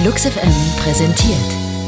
Flux FM präsentiert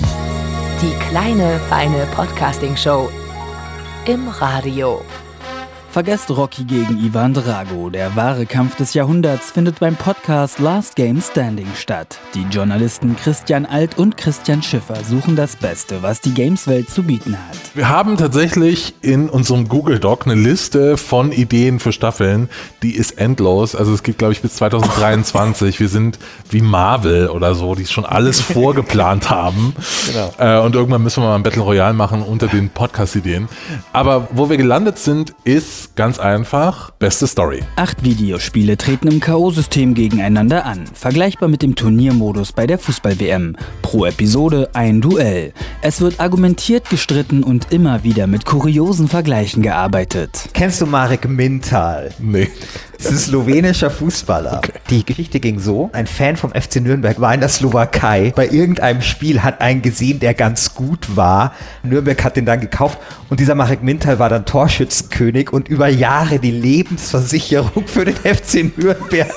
die kleine, feine Podcasting-Show im Radio. Vergesst Rocky gegen Ivan Drago. Der wahre Kampf des Jahrhunderts findet beim Podcast Last Game Standing statt. Die Journalisten Christian Alt und Christian Schiffer suchen das Beste, was die Gameswelt zu bieten hat. Wir haben tatsächlich in unserem Google Doc eine Liste von Ideen für Staffeln, die ist endlos. Also es geht, glaube ich, bis 2023. Wir sind wie Marvel oder so, die schon alles vorgeplant haben. Genau. Und irgendwann müssen wir mal ein Battle Royale machen unter den Podcast-Ideen. Aber wo wir gelandet sind, ist ganz einfach beste Story. 8 Videospiele treten im K.O.-System gegeneinander an. Vergleichbar mit dem Turniermodus bei der Fußball-WM. Pro Episode ein Duell. Es wird argumentiert, gestritten und immer wieder mit kuriosen Vergleichen gearbeitet. Kennst du Marek Mintal? Nee. Das ist ein slowenischer Fußballer. Okay. Die Geschichte ging so: Ein Fan vom FC Nürnberg war in der Slowakei. Bei irgendeinem Spiel hat einen gesehen, der ganz gut war. Nürnberg hat den dann gekauft und dieser Marek Mintal war dann Torschützenkönig und über Jahre die Lebensversicherung für den FC Nürnberg.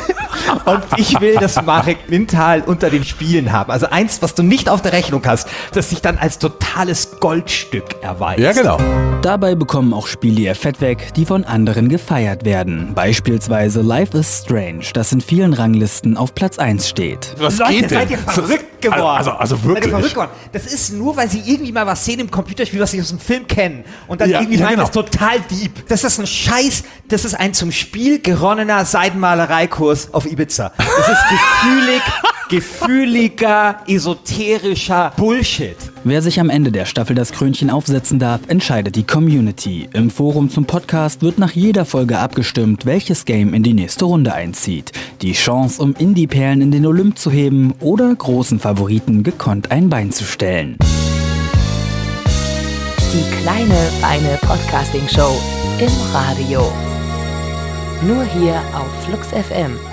Und ich will das Marek Mintal unter den Spielen haben. Also eins, was du nicht auf der Rechnung hast, das sich dann als totales Goldstück erweist. Ja, genau. Dabei bekommen auch Spiele ihr Fett weg, die von anderen gefeiert werden. Beispielsweise Life is Strange, das in vielen Ranglisten auf Platz 1 steht. Was Leute, geht denn? seid ihr verrückt geworden? Also wirklich. Seid ihr verrückt geworden? Das ist nur, weil sie irgendwie mal was sehen im Computerspiel, was sie aus dem Film kennen. Und dann irgendwie meinen, das ist total deep. Das ist ein Scheiß, das ist ein zum Spiel geronnener Seidenmalereikurs auf Ibiza. Das ist gefühliger, esoterischer Bullshit. Wer sich am Ende der Staffel das Krönchen aufsetzen darf, entscheidet die Community. Im Forum zum Podcast wird nach jeder Folge abgestimmt, welches Game in die nächste Runde einzieht. Die Chance, um Indie-Perlen in den Olymp zu heben oder großen Favoriten gekonnt ein Bein zu stellen. Die kleine, feine Podcasting-Show im Radio. Nur hier auf Flux FM.